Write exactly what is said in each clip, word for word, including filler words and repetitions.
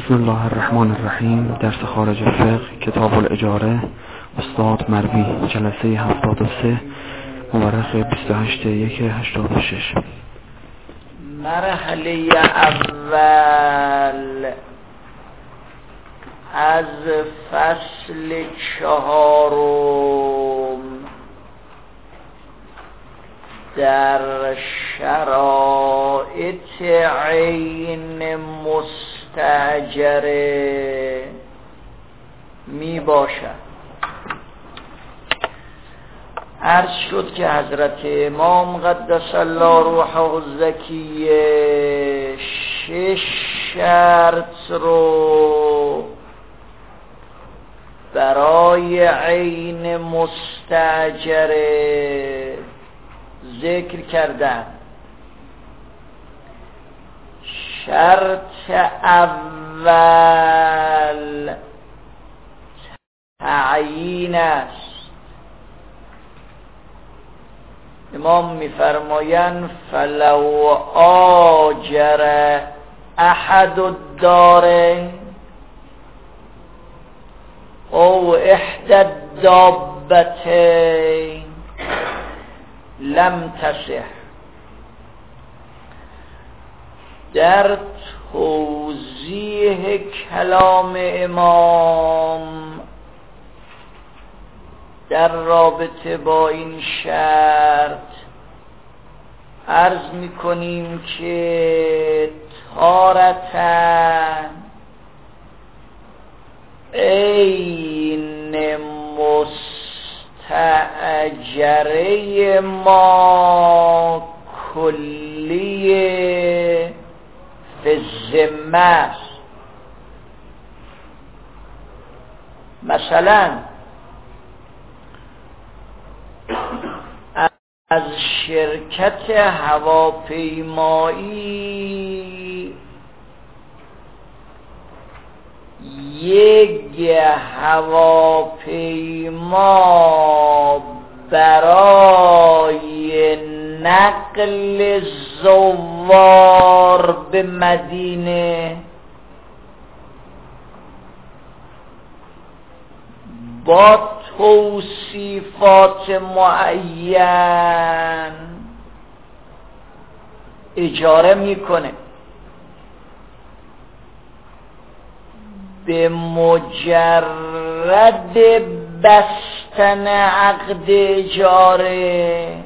بسم الله الرحمن الرحیم. درس خارج فقه، کتاب الاجاره، استاد مروی، جلسه هفتاد و سه، مورخ بیست و هشت یک هشتاد و شش. مرحله اول از فصل چهارم در شرایط عین مستأجره می باشد. عرض شد که حضرت امام قدس الله روحه الزکیه شش شرط رو برای عین مستأجره ذکر کردن. شرط اول تعیین است. امام می‌فرمایند فلو آجر احد الدارین او احدى الدابتین لم تصح. در توضیح کلام امام در رابطه با این شرط عرض می‌کنیم که تارةً عین مستأجره ما کلیه فی الذمه است. مثلا از شرکت هواپیمایی یک هواپیما برای نقل زوار به مدینه با توصیفات معین اجاره میکنه. به مجرد بستن عقد اجاره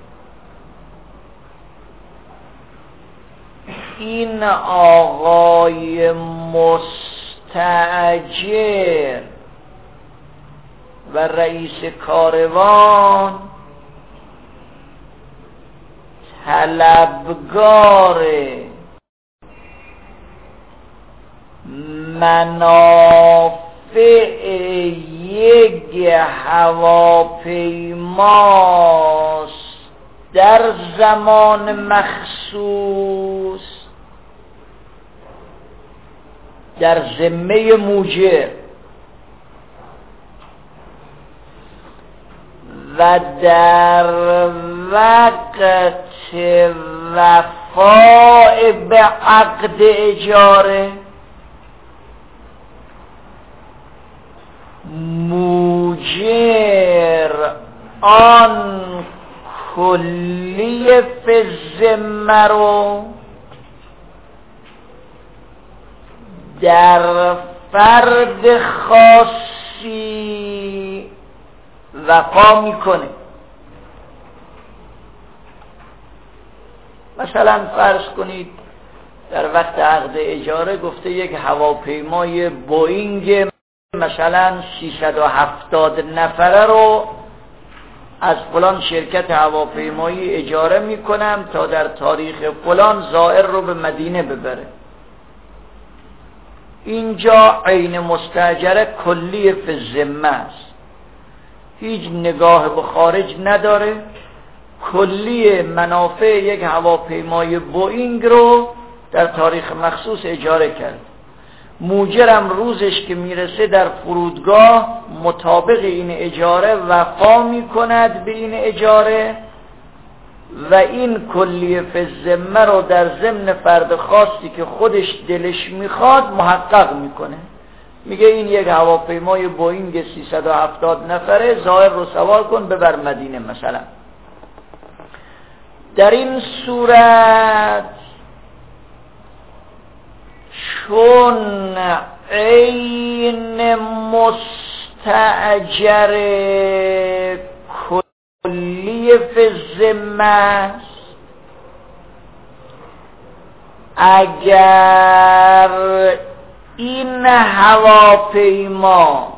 این آقای مستأجر و رئیس کاروان طلبگار منافع یک هواپیماست در زمان مخصوص در ذمه موجر و در وقت وفاء به عقد اجاره موجر آن کلیه فی الذمه رو در فرد خاصی وفا میکنه. مثلا فرض کنید در وقت عقد اجاره گفته یک هواپیمای بوئینگ مثلا سیصد و هفتاد نفره رو از فلان شرکت هواپیمایی اجاره میکنم تا در تاریخ فلان زائر رو به مدینه ببره. اینجا عین مستأجره کلی فی الذمه است، هیچ نگاه به خارج نداره، کلی منافع یک هواپیمای بوئینگ رو در تاریخ مخصوص اجاره کرد. موجرم روزش که میرسه در فرودگاه مطابق این اجاره وفا میکند به این اجاره و این کلیه فی الذمه رو در ضمن فرد خاصی که خودش دلش میخواد محقق میکنه. میگه این یک هواپیمای بوئینگ سیصد و هفتاد نفره، زائر رو سوار کن ببر مدینه مثلا. در این صورت چون عین مستأجر کلی فی الذمه است، اگر این هواپیما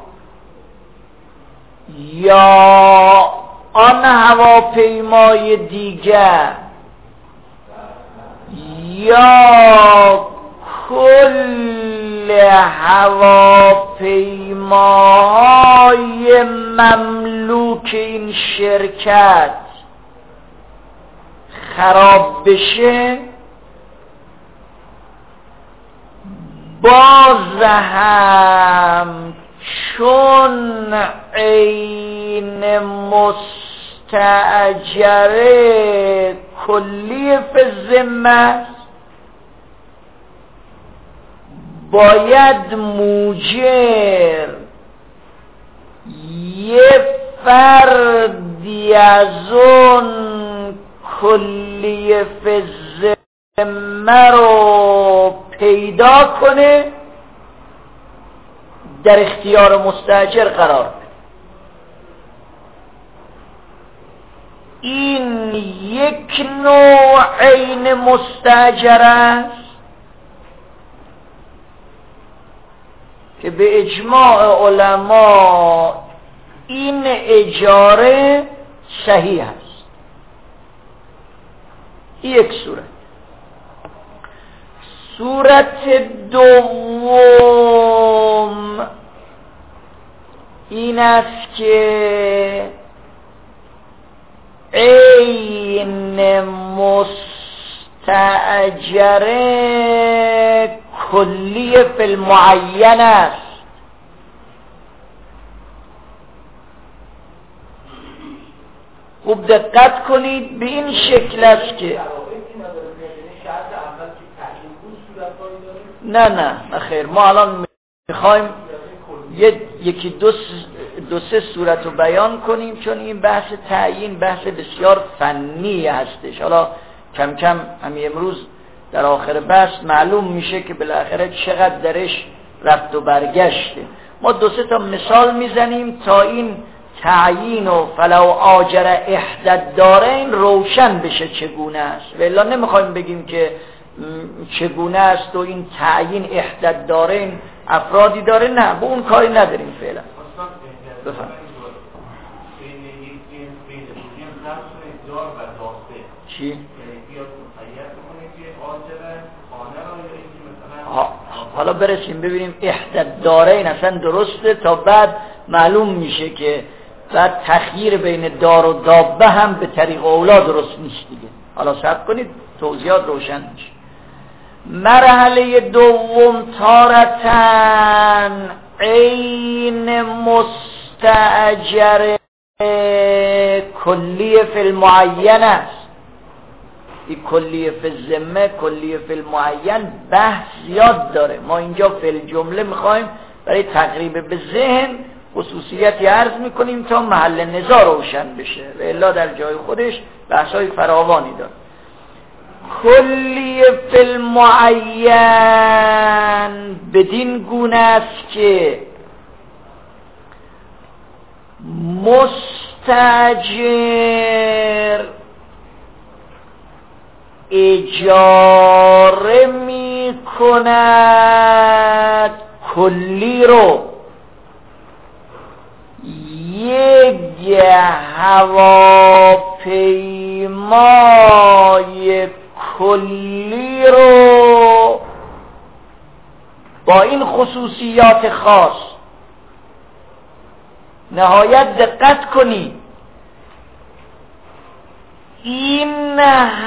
یا آن هواپیمای دیگر یا کل هواپیماهای مملوک این شرکت خراب بشه، باز هم چون عین مستأجر کلی فی الذمه است، باید موجر یه فردی از اون کلی فی الذمه رو پیدا کنه، در اختیار مستأجر قرار بده. این یک نوع عین مستأجر است که به اجماع علما این اجاره صحیح است. یک صورت. صورت دوم این است که عین مستأجر کلی فی المعین است. خوب دقت کنید، به این شکل است که نه نه نه خیر، ما الان میخوایم یکی دو دو سه صورت رو بیان کنیم، چون این بحث تعیین بحث بسیار فنی هستش. حالا کم کم همین امروز در آخر بحث معلوم میشه که بالاخره چقدر درش رفت و برگشته. ما دو سه تا مثال میزنیم تا این تعیین و فلو آجر احدی الدارین روشن بشه چگونه است. و الا نمیخوایم بگیم که چگونه است و این تعیین احدی الدارین افرادی داره، نه، به اون کاری نداریم فعلا. بفهم چی؟ حالا برسیم ببینیم احدی الدارین اصلا درسته، تا بعد معلوم میشه که بعد تخییر بین دار و دابه هم به طریق اولا درست نیست دیگه. حالا صبر کنید توضیحات روشن میشه. مرحله دوم تارتن عین مستأجر کلی فی المعین است. این کلی فی الذمه کلی فی المعین بحث زیاد داره. ما اینجا فی الجمله میخوایم برای تقریب به ذهن خصوصیتی عرض میکنیم تا محل نزاع روشن بشه، و الا در جای خودش بحثای فراوانی داره. کلی فی المعین بدین گونه است که مستأجر اجاره می کند کلی رو، یک هواپیمای کلی رو با این خصوصیات خاص. نهایت دقت کنید، این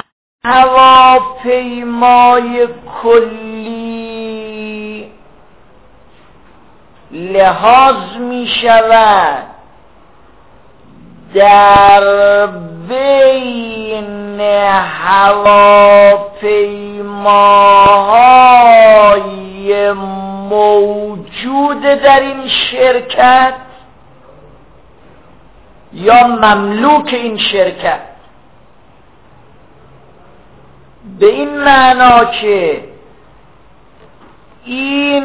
هواپیمای کلی لحاظ می شود در بین هواپیماهای موجود در این شرکت یا مملوک این شرکت، به این معنا که این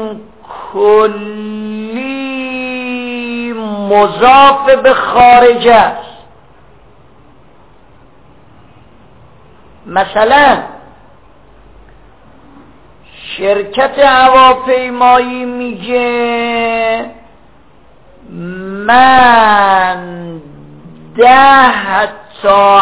کلی مضاف به خارج است. مثلا شرکت هواپیمایی میگه من ده تا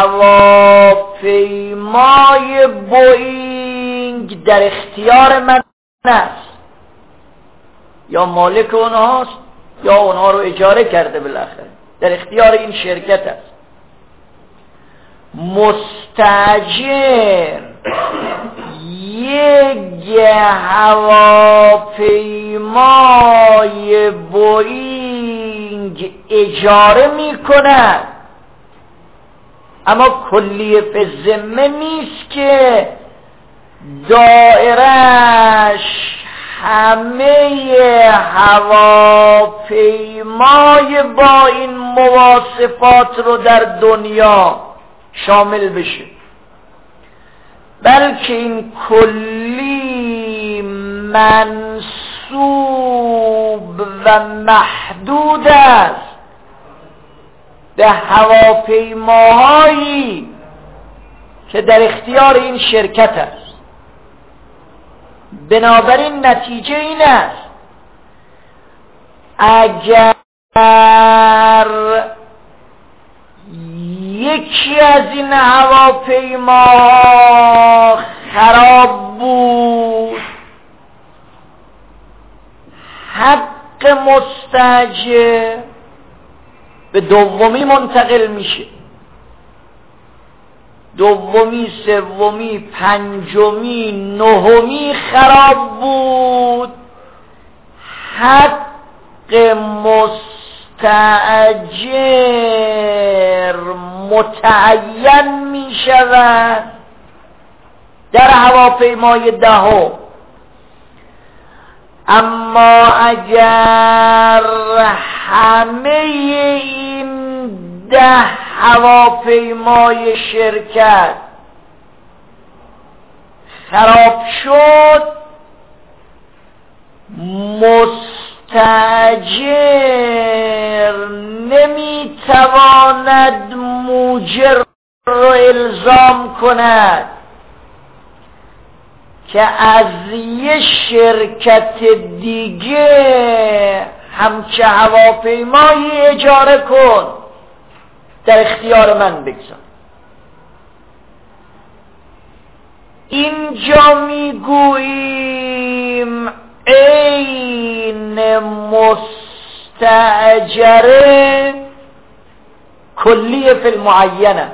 هواپیمای بوئینگ در اختیار من است، یا مالک اونهاست یا اونها رو اجاره کرده، بالاخره در اختیار این شرکت است. مستاجر یک هواپیمای بوئینگ اجاره می کند، اما کلیه فی الذمه نیست که دائرش همه هواپیمای با این مواصفات رو در دنیا شامل بشه، بلکه این کلی منسوب و محدود است به هواپیماهایی که در اختیار این شرکت است. بنابراین نتیجه این است اگر یکی از این هواپیما خراب بود، حق مستاجر به دومی منتقل میشه، دومی، سومی، پنجمی، نهمی خراب بود، حق مستاجر متعین می شود در هواپیمای دهم. اما اگر همه این ده هواپیمای شرکت خراب شد، مستاجر نمیتواند موجر رو الزام کند که از یه شرکت دیگه همچه هواپیمایی اجاره کن، در اختیار من بگذار. اینجا میگوییم این مستاجره کلیه فی المعین است،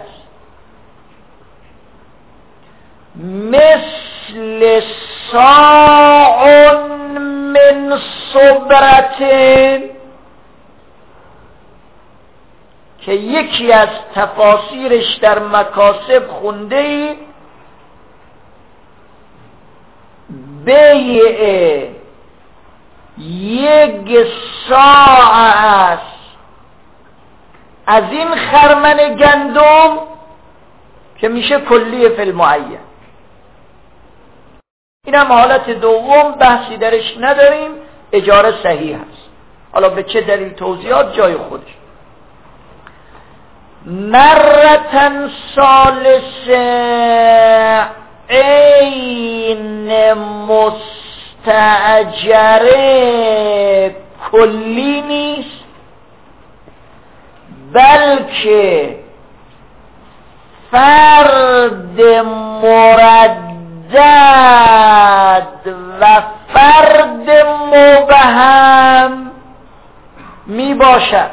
مثل ساع من صبرتن که یکی از تفاسیرش در مکاسب خونده ای بیع یک ساع است از این خرمن گندم که میشه کلیه فی المعین. این هم حالت دوم، بحثی درش نداریم، اجاره صحیح هست. حالا به چه دلیل توضیحات جای خودش. مرتن ثالثه این مستاجره کلی نیست، بلکه فرد مردد و فرد مبهم می باشد.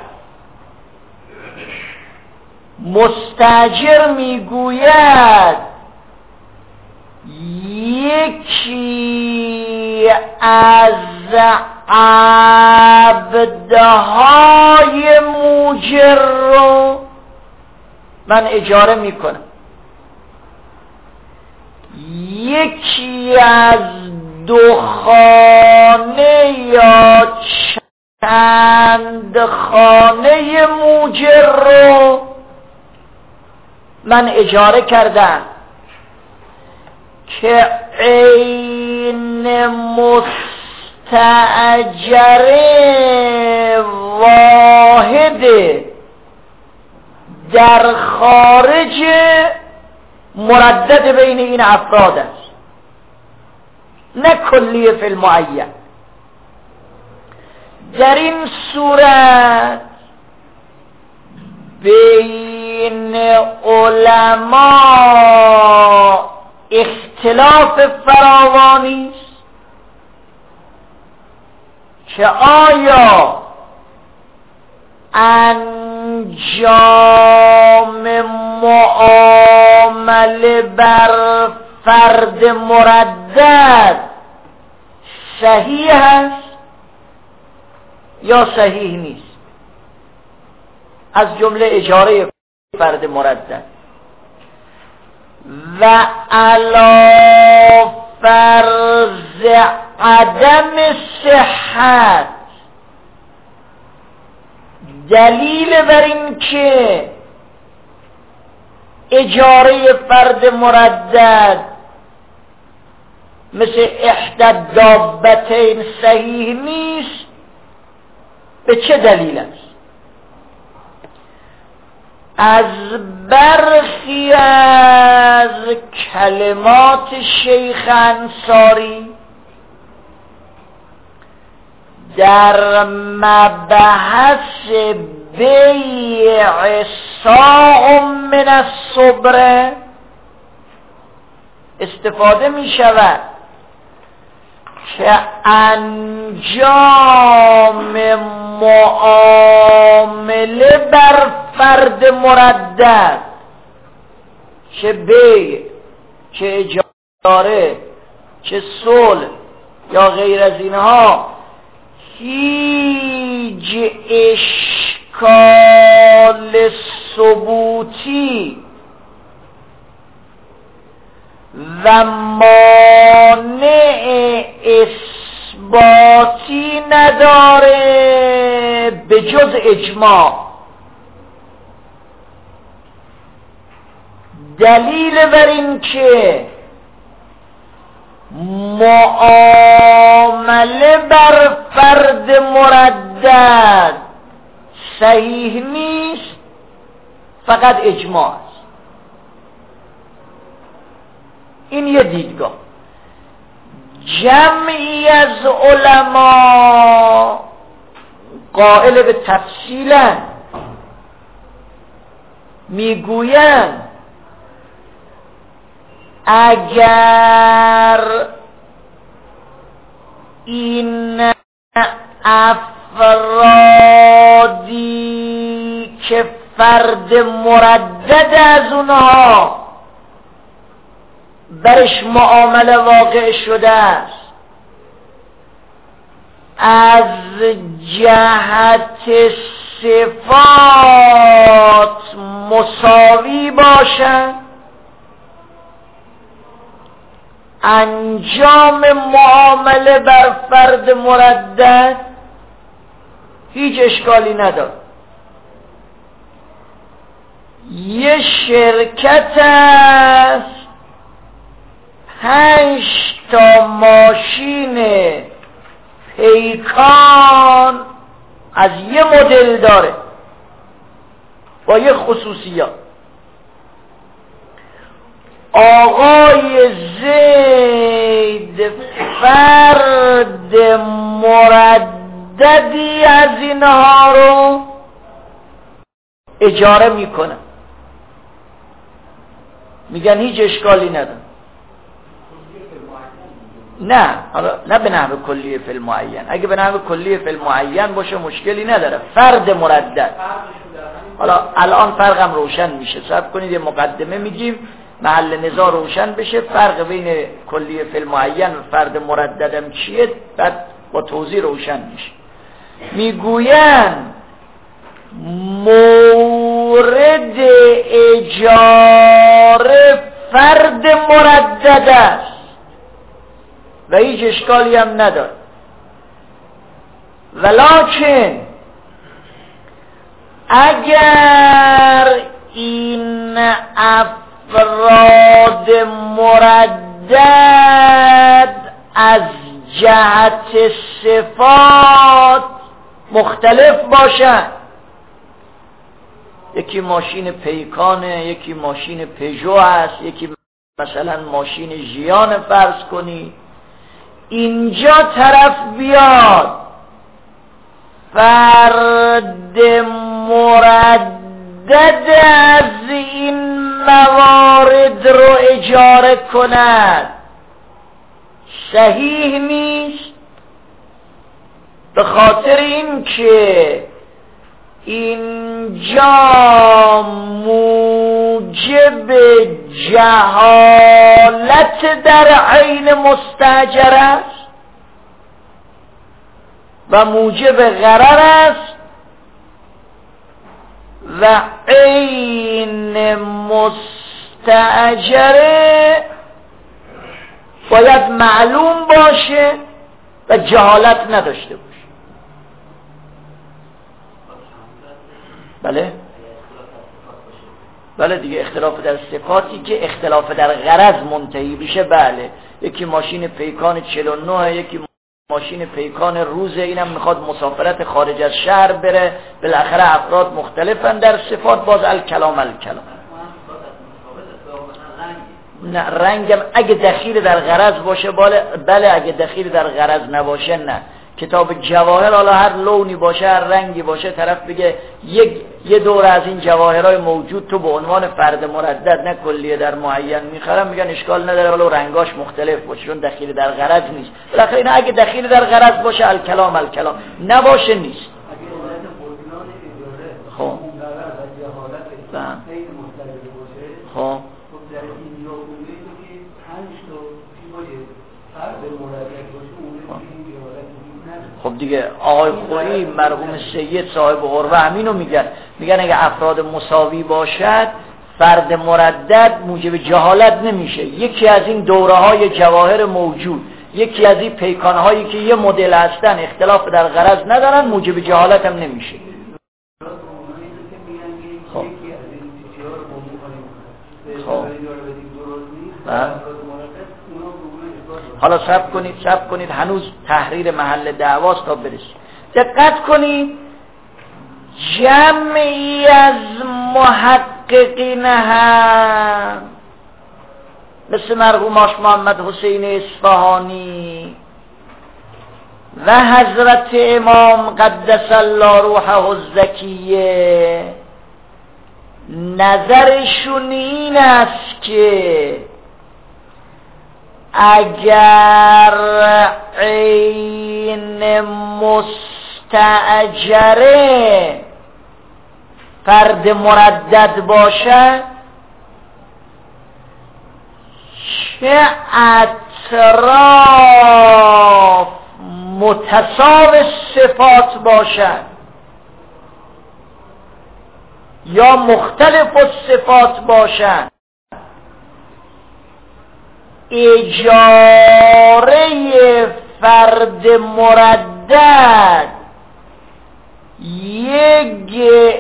مستاجر می گوید یکی از عبدهای موجر رو من اجاره می کنم، یکی از دو خانه یا چند خانه موجر رو من اجاره کردم که عین مستأجر واحد در خارج مردد بین این افراد است، نه کلیه فی المعین. در این صورت بین علما اختلاف فراوانی است که آیا انجام معامله بر فرد مردد صحیح است یا صحیح نیست، از جمله اجاره فرد مردد. و علی فرض عدم صحت دلیل بر این که اجاره فرد مردد مثل احدی الدابتین صحیح نیست، به چه دلیل است؟ از برخی از کلمات شیخ انصاری در مبحث بیع صاع من الصبر استفاده می شود که انجام معامله بر فرد مردد، چه بیع چه اجاره چه صلح یا غیر از اینها، هیچ اشکال ثبوتی و مانع اثباتی نداره به جز اجماع. دلیل بر این که معامله بر فرد مردد صحیح نیست فقط اجماع است. این یه دیدگاه. جمعی از علما قائل به تفصیلا میگویند اگر این افرادی که فرد مردد از اونها برش معامله واقع شده است از جهت صفات مساوی باشند، انجام معامله بر فرد مردد هیچ اشکالی نداره. یه شرکت است پنج تا ماشین پیکان از یه مدل داره با یه خصوصیات. آقای زید فرد مرددی از اینها رو اجاره میکنه، میگن هیچ اشکالی نداره. نه نه به نحو کلیه فی المعین. اگه به نحو کلیه فی المعین باشه مشکلی نداره. فرد مردد، حالا الان فرقم روشن میشه، صبر کنید یه مقدمه میگیم محل نزاع روشن بشه. فرق بین کلیه فی المعین و فرد مرددم چیه بعد با توضیح روشن میشه. میگوین مورد اجاره فرد مردد است و هیچ اشکالی هم نداره. ولکن اگر این افراد مردد از جهت صفات مختلف باشند، یکی ماشین پیکانه، یکی ماشین پژو هست، یکی مثلا ماشین ژیان فرض کنی، اینجا طرف بیاد فرد مردد از این موارد رو اجاره کند، صحیح نیست. به خاطر این که اینجا موجب جهالت در عین مستاجر است و موجب غرر است و عین مستاجره باید معلوم باشه و جهالت نداشته باشه. بله بله دیگه، اختلاف در صفاتی که اختلاف در غرض منتهی بشه. بله، یکی ماشین پیکان چهل و نه، یکی ماشین پیکان روزه، اینم میخواد مسافرت خارج از شهر بره. بالاخره افراد مختلفن در صفات. باز الکلام الکلام نه، رنگم اگه دخیل در غرض باشه بله, بله اگه دخیل در غرض نباشه نه. کتاب جواهر حالا هر لونی باشه، هر رنگی باشه، طرف بگه یک یه دور از این جواهرهای موجود تو به عنوان فرد مردد نه کلیه در معین میخرم، میگن اشکال نداره ولو رنگاش مختلف باشه چون دخیل در غرض نیست. بالاخره اینا اگه دخیل در غرض باشه الکلام الکلام، نباشه نیست. خب خب خب دیگه آقای خویی مرحوم سید صاحب قربه همینو میگن، میگن اگه افراد مساوی باشد فرد مردد موجب جهالت نمیشه. یکی از این دوره های جواهر موجود، یکی از این پیکان هایی که یه مدل هستن اختلاف در غرض ندارن، موجب جهالت هم نمیشه. خب خب حالا صبر کنید صبر کنید هنوز تحریر محل دعواست تا برسید. دقت کنید، جمعی از محققین هم مثل مرحوم آش محمد حسین اصفهانی و حضرت امام قدس الله روحه الزکیه نظرشون این است که اگر عین مستأجره فرد مردد باشد، چه اطراف متساوی صفات باشد یا مختلف الصفات باشد، اجاره فرد مردد یک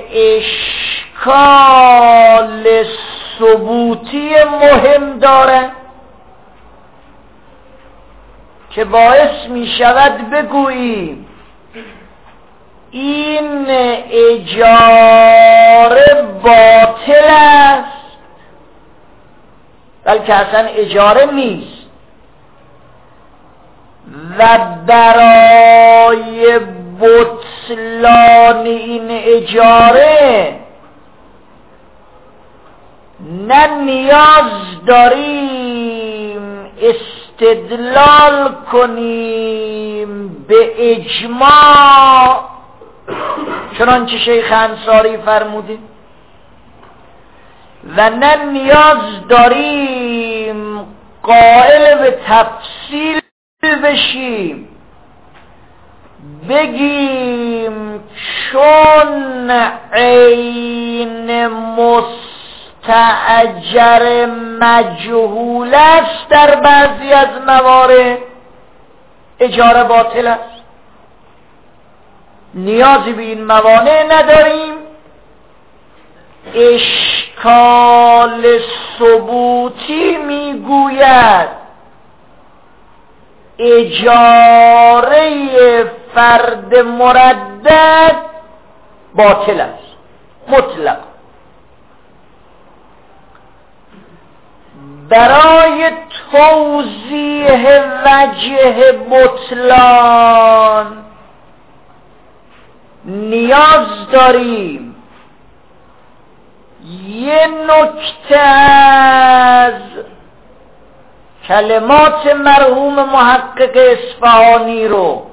اشکال ثبوتی مهم داره که باعث می شود بگوییم این اجاره باطل است، بلکه اصلا اجاره نیست و برای بطلان این اجاره نه نیاز داریم استدلال کنیم به اجماع چنانچه شیخ انصاری فرمودیم و نه نیاز داریم قائل به تفصیل بشیم بگیم چون عین مستأجر مجهول است در بعضی از موارد اجاره باطل است. نیازی به این موانع نداریم. اشکال ثبوتی میگوید اجاره فرد مردد باطل است مطلق. برای توضیح وجه بطلان نیاز داریم یه نکته از کلمات مرحوم محقق اصفهانی رو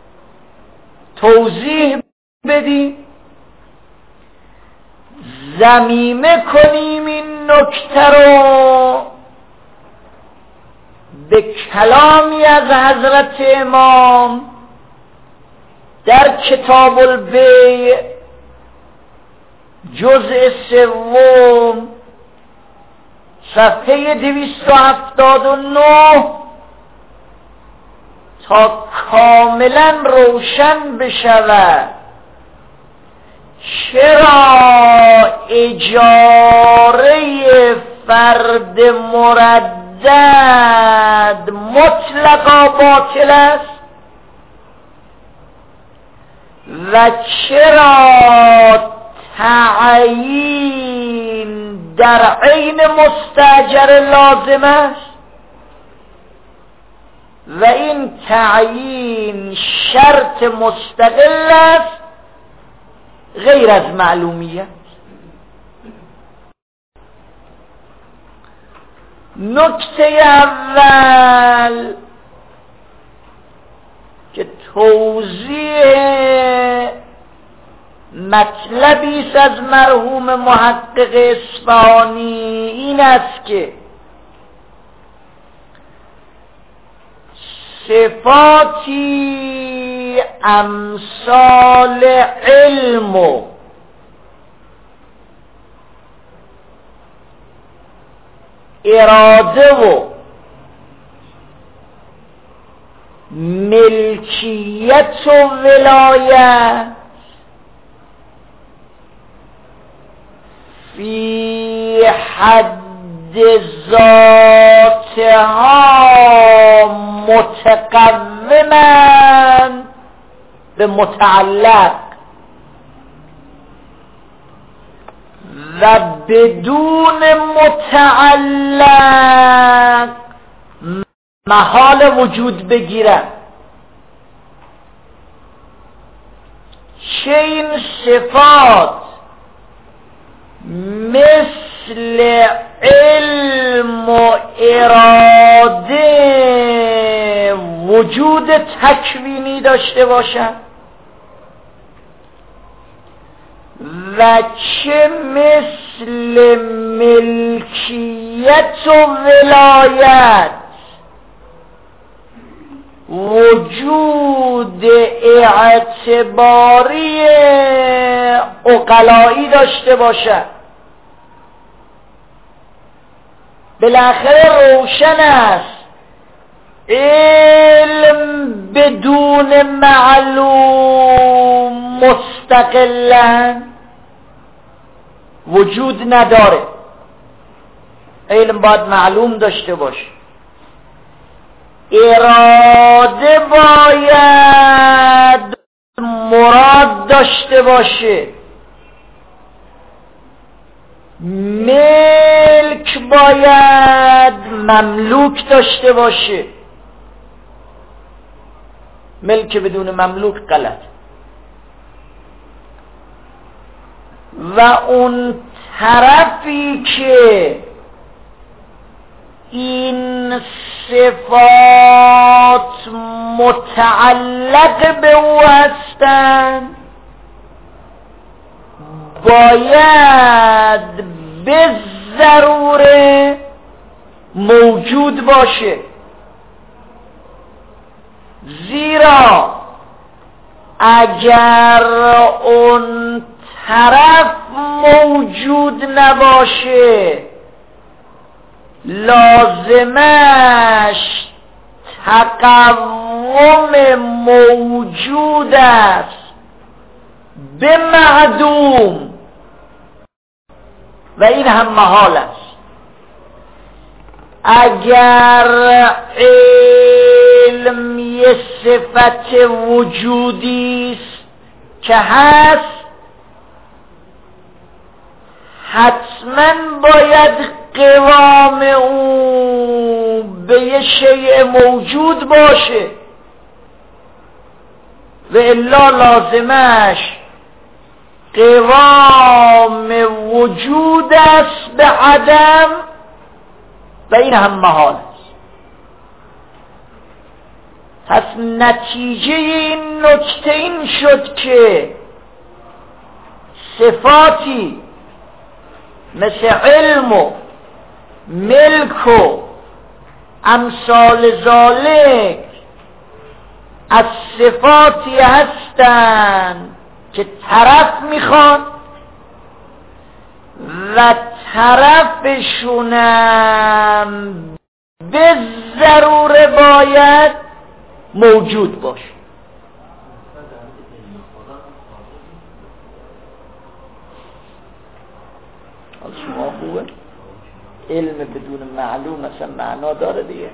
توضیح بدیم، ضمیمه کنیم این نکته رو به کلامی از حضرت امام در کتاب البیع جزء سوم صفحه دویست و هفتاد و نه تا کاملا روشن بشود چرا اجاره فرد مردد مطلقا باطل است و چرا تعیین در عین مستاجر لازم است و این تعیین شرط مستقل است غیر از معلومیت. نکته اول که توضیح مطلبی است از مرحوم محقق اصفهانی این است که صفاتی امثال علم و اراده و ملکیت و ولایت فی حد ذاتها متقوما به متعلق و بدون متعلق محال وجود بگیرد. چه این صفات مثل علم و اراده وجود تکوینی داشته باشد و چه مثل ملکیت و ولایت وجود اعتباری عقلایی داشته باشد. بالاخره روشن است علم بدون معلوم مستقلا وجود نداره. علم باید معلوم داشته باشه، اراده باید مراد داشته باشه، ملک باید مملوک داشته باشه. ملک بدون مملوک غلط. و اون طرفی که این صفات متعلق به او هستند باید به ضروره موجود باشه، زیرا اگر اون طرف موجود نباشه لازمش تقوی تقوم موجود است به معدوم و این هم محال است. اگر علم یه صفت وجودی است که هست، حتما باید قوام او به یه شیء موجود باشه و الا لازمش قوام وجود است به عدم و این هم محال است. پس نتیجه این نکته این شد که صفاتی مثل علم و ملک و امثال ذالک از صفاتی هستند که طرف میخوان و طرفشونم به ضروره باید موجود باشه. حالا شما خوبه علم بدون معلوم اصلا معنا داره دیگه،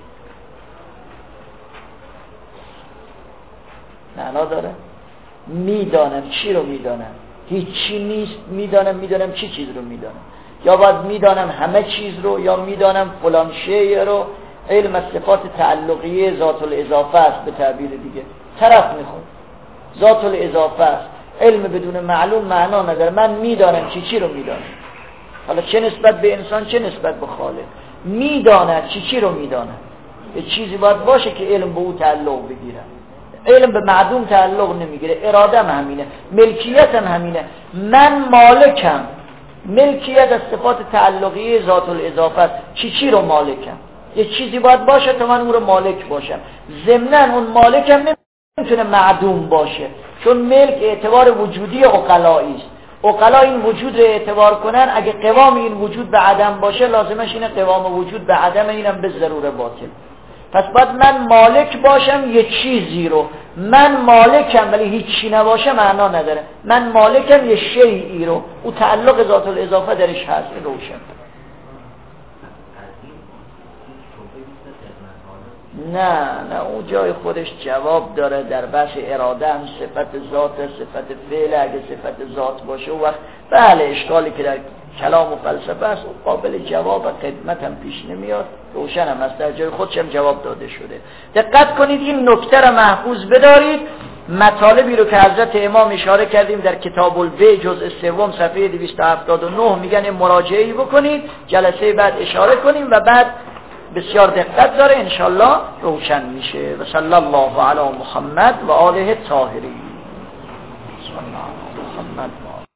معنا داره. میدانم چی رو میدانم؟ هیچی نیست. میدانم میدانم چی چیز رو میدانم؟ یا باید میدانم همه چیز رو، یا میدانم فلان شیء رو. علم از صفات تعلقیه ذات الاضافه است به تعبیر دیگه. طرف میخواد ذات الاضافه است. علم بدون معلوم معنا نداره. من میدانم چی چی رو میدانم. حالا چه نسبت به انسان چه نسبت به خالق. میداند چی چی رو میداند. یه چیزی باید باشه که علم به او تعلق بگیره. علم به معدوم تعلق نمیگیره. اراده هم همینه، ملکیت هم همینه. من مالکم. ملکیت از صفات تعلقی ذات الاضافه است. چی چی رو مالکم. یه چیزی باید باشه تا من اون رو مالک باشم. ضمناً اون مالکم نمیتونه معدوم باشه، چون ملک اعتبار وجودی عقلایی است. عقلا این وجود رو اعتبار کنن، اگه قوام این وجود به عدم باشه لازمش اینه قوام وجود به عدم، اینم به ضروره باطل. پس باید من مالک باشم یه چیزی رو. من مالکم ولی هیچی نباشه معنا نداره. من مالکم یه شیئی رو، او تعلق ذات الاضافه درش هست. روشن. نه نه اون جای خودش جواب داره. در بحث اراده هم صفت ذات، صفت فعل. اگه صفت ذات باشه اون وقت بله اشکالی که در کلام و فلسفه است قابل جواب و خدمت هم پیش نمیاد. روشن هم است، در جای خودش هم جواب داده شده. دقت کنید این نکته را محفوظ بدارید. مطالبی رو که حضرت امام اشاره کردیم در کتاب البیع جزء سوم صفحه دویست و هفتاد و نه میگن مراجعه‌ای بکنید، جلسه بعد اشاره کنیم و بعد بسیار دقت داره، انشالله روشن میشه. و صلی الله علی محمد و آله الطاهرین. صلی الله علی محمد.